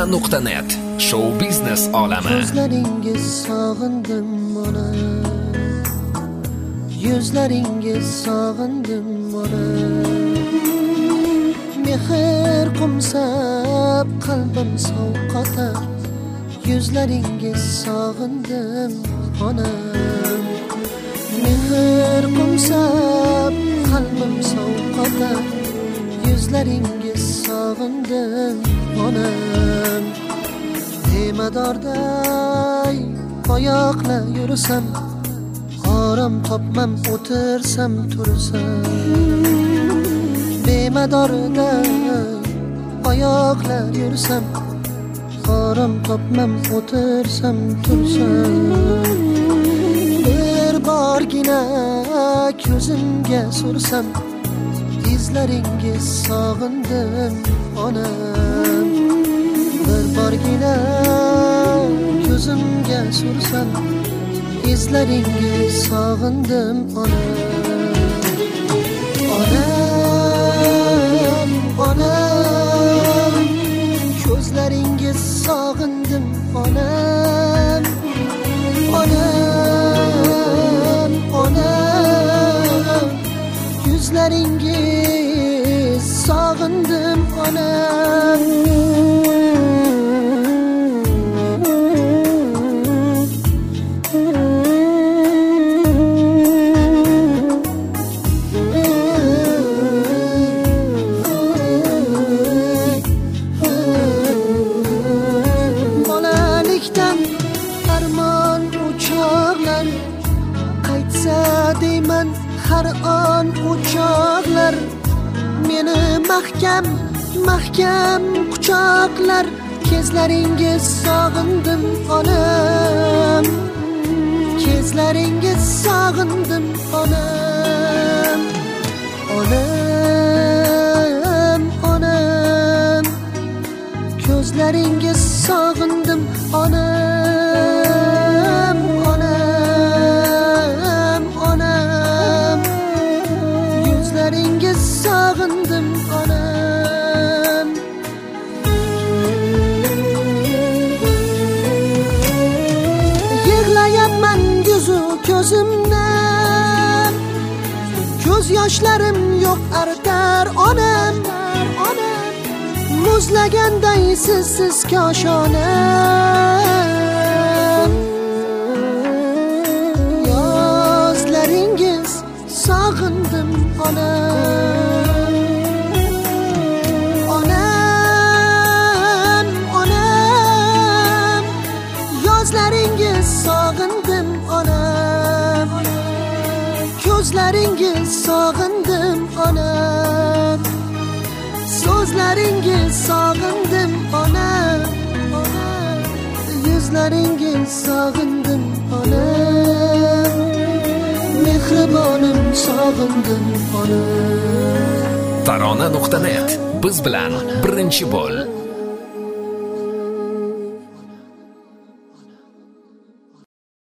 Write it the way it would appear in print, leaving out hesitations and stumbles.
Tarona.net Show biznes olami. Ko'zlaringiz sog'indim ona, yuzlaringiz sog'indim ona. Mehr qumsab qalbim sovqotar, yuzlaringiz sog'indim ona. Mehr qumsab qalbim sovqotar, yuzlaringiz sog'indim ona. Temadorday oyoqla yursam, orom topmam o'tirsam tursam. Bemadorday oyoqla yursam, orom topmam o'tirsam tursam. Bir borgina ko'zimga sursam, izlaringiz sog'indim onam. Bir borgina ko'zimga sursam, izlaringiz sog'indim onam. Onam, onam, ko'zlaringiz sog'indim onam. Onam, onam, yuzlaringiz sog'indim onam. Bolalikdan armon uchoqlar, qaytsa deyman har on uchoqlar. Meni mahkam, mahkam quchoqlar, kezlaringiz sog'indim onam. Kezlaringiz sog'indim onam. Onam, onam, ko'zlaringiz sog'indim onam. Onam, onam, yuzlaringiz sog'indim onam. Yig'layapman yuzu ko'zimdan, ko'z yoshlarim yo'q artar onam. Muzlaganday sizsiz koshonam. Yozlaringiz sog'indim onam. Onam, onam, yozlaringiz sog'indim onam. Ko'zlaringiz sog'indim onam. So'zlaringiz sog'indim onam. Yuzlaringiz sog'indim onam. Mehribonim sog'indim onam. Tarona.net Biz bilan birinchi bo'l.